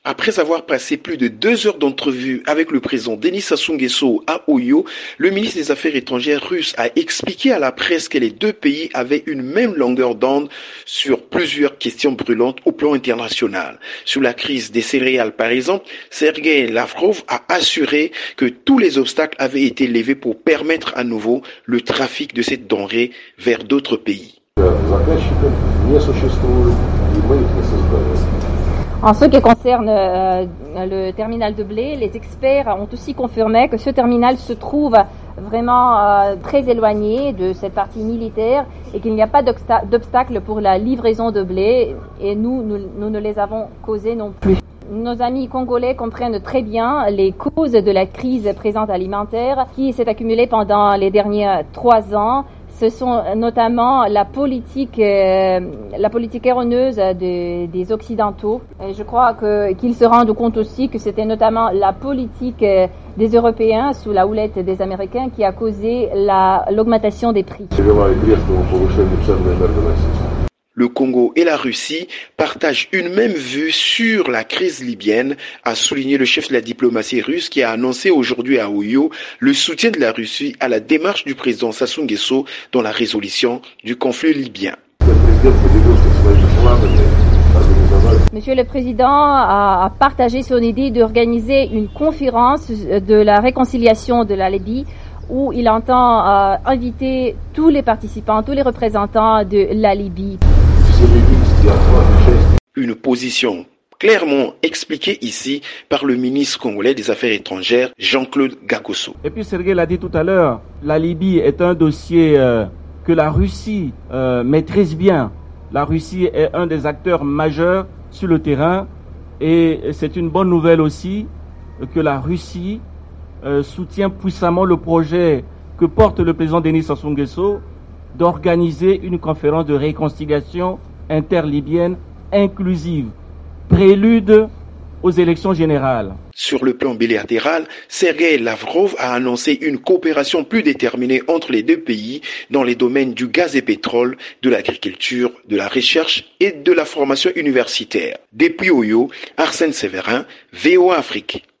Après avoir passé plus de 2 heures d'entrevue avec le président Denis Sassou Nguesso à Oyo, le ministre des Affaires étrangères russe a expliqué à la presse que les deux pays avaient une même longueur d'onde sur plusieurs questions brûlantes au plan international. Sur la crise des céréales, par exemple, Sergei Lavrov a assuré que tous les obstacles avaient été levés pour permettre à nouveau le trafic de cette denrée vers d'autres pays. En ce qui concerne le terminal de blé, les experts ont aussi confirmé que ce terminal se trouve vraiment très éloigné de cette partie militaire et qu'il n'y a pas d'obstacle pour la livraison de blé et nous ne les avons causés non plus. Nos amis congolais comprennent très bien les causes de la crise présente alimentaire qui s'est accumulée pendant les derniers 3 ans. Ce sont notamment la politique erroneuse des Occidentaux. Et je crois qu'ils se rendent compte aussi que c'était notamment la politique des Européens sous la houlette des Américains qui a causé l'augmentation des prix. Le Congo et la Russie partagent une même vue sur la crise libyenne, a souligné le chef de la diplomatie russe qui a annoncé aujourd'hui à Oyo le soutien de la Russie à la démarche du président Sassou Nguesso dans la résolution du conflit libyen. Monsieur le Président a partagé son idée d'organiser une conférence de la réconciliation de la Libye où il entend inviter tous les participants, tous les représentants de la Libye. Une position clairement expliquée ici par le ministre congolais des Affaires étrangères, Jean-Claude Gagosso. Et puis Sergei l'a dit tout à l'heure, la Libye est un dossier que la Russie maîtrise bien. La Russie est un des acteurs majeurs sur le terrain et c'est une bonne nouvelle aussi que la Russie soutient puissamment le projet que porte le président Denis Sassou Nguesso d'organiser une conférence de réconciliation interlibyenne inclusive, prélude aux élections générales. Sur le plan bilatéral, Sergei Lavrov a annoncé une coopération plus déterminée entre les deux pays dans les domaines du gaz et pétrole, de l'agriculture, de la recherche et de la formation universitaire. Depuis Oyo, Arsène Séverin, VOA Afrique.